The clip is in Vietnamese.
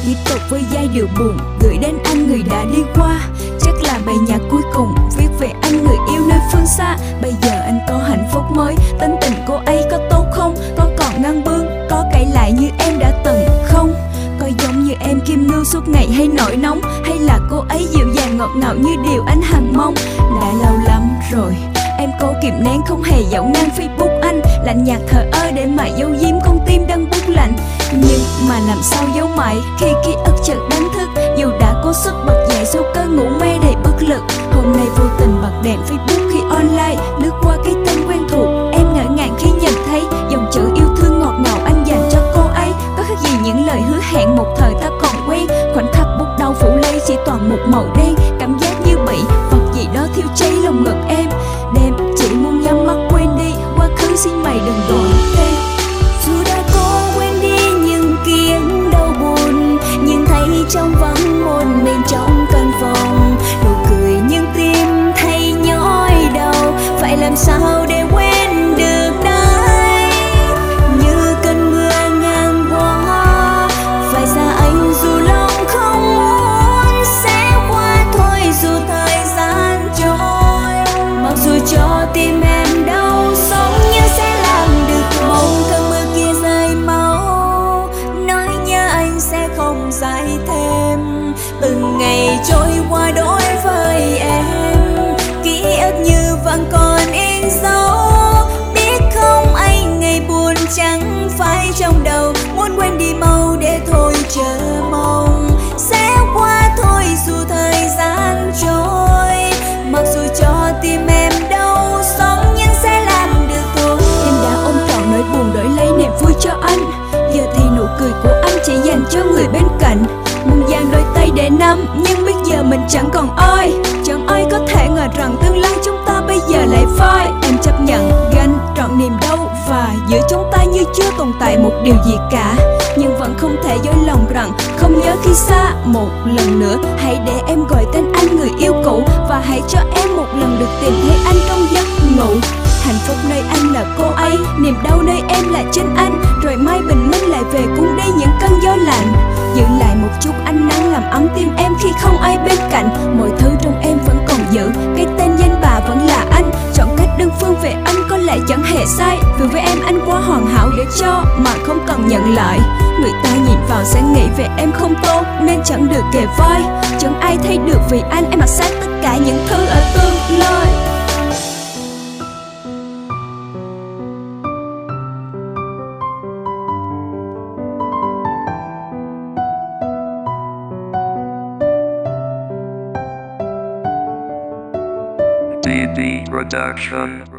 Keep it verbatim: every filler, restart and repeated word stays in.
tiếp tục với giai điệu buồn gửi đến anh người đã đi qua. Chắc là bài nhạc cuối cùng viết về anh người yêu nơi phương xa. Bây giờ anh có hạnh phúc mới, tính tình cô ấy có tốt không? Có còn ngang bướng, có cãi lại như em đã từng không? Có giống như em kim ngưu suốt ngày hay nổi nóng, hay là cô ấy dịu dàng ngọt ngào như điều anh hằng mong? Đã lâu lắm rồi em cố kìm nén không hề dạo ngang Facebook anh, lạnh nhạt thờ ơ để mà giấu giếm con tim đang buốt lạnh. Nhưng mà làm sao giấu mãi khi ký ức chợt đánh thức, dù đã cố sức bật dậy sau cơn ngủ mê đầy bất lực. Hôm nay vô tình bật đèn Facebook khi online, lướt qua cái tên quen thuộc, em ngỡ ngàng khi nhìn thấy dòng chữ yêu thương ngọt ngào anh dành cho cô ấy. Có khác gì những lời hứa hẹn một thời ta còn quen, khoảnh khắc bút đau phủ lấy chỉ toàn một màu đen, cảm giác như bị vật gì đó thiêu cháy lòng ngực em. Đêm chỉ muốn nhắm mắt quên đi quá khứ, xin mày đừng gọi thêm. Dù đã cố quên đi những ký ức đau buồn, nhưng thấy trong vắng một mình trong căn phòng, nụ cười nhưng tim thấy nhói đau. Phải làm sao để quên được đây, như cơn mưa ngang qua phải xa anh dù lòng không muốn sẽ qua thôi, dù thời gian trôi. Mặc dù cho tim em đau sống nhưng sẽ làm được, mong cơn mưa kia rơi mau, nói nhớ anh sẽ không dài thêm. Từng ngày trôi qua đối với em, ký ức như vẫn còn in dấu. Biết không anh ngày buồn chẳng phải trong đầu, muốn quên đi mau để thôi chờ mong sẽ qua thôi, dù thời gian trôi. Mặc dù cho tim em đau sống nhưng sẽ làm được thôi. Em đã ôm trọn nỗi buồn đổi lấy niềm vui cho anh, giờ thì nụ cười của anh chỉ dành cho người bên cạnh. Muốn dang đôi tay để nắm nhưng biết giờ mình chẳng còn ai, chẳng ai có thể ngờ rằng tương lai chúng ta bây giờ lại phai. Em chấp nhận gánh trọn niềm đau và giữa chúng ta như chưa tồn tại một điều gì cả, nhưng vẫn không thể dối lòng rằng không nhớ khi xa. Một lần nữa hãy để em gọi tên anh người yêu cũ, và hãy cho em một lần được tìm thấy anh trong giấc ngủ. Hạnh phúc nơi anh là cô ấy, niềm đau nơi em là chính anh. Rồi mai bình minh lại về cuốn đi những cơn gió lạnh, giữ lại một chút ánh nắng làm ấm tim em khi không ai bên cạnh. Mọi thứ trong em vẫn còn giữ, cái tên danh bà vẫn là anh. Chọn cách đơn phương về anh có lẽ chẳng hề sai, vì với em anh quá hoàn hảo để cho mà không cần nhận lại. Người ta nhìn vào sẽ nghĩ về em không tốt nên chẳng được kề vai, chẳng ai thấy được vì anh em mặc xác tất cả những thứ ở tương lai. D D Production.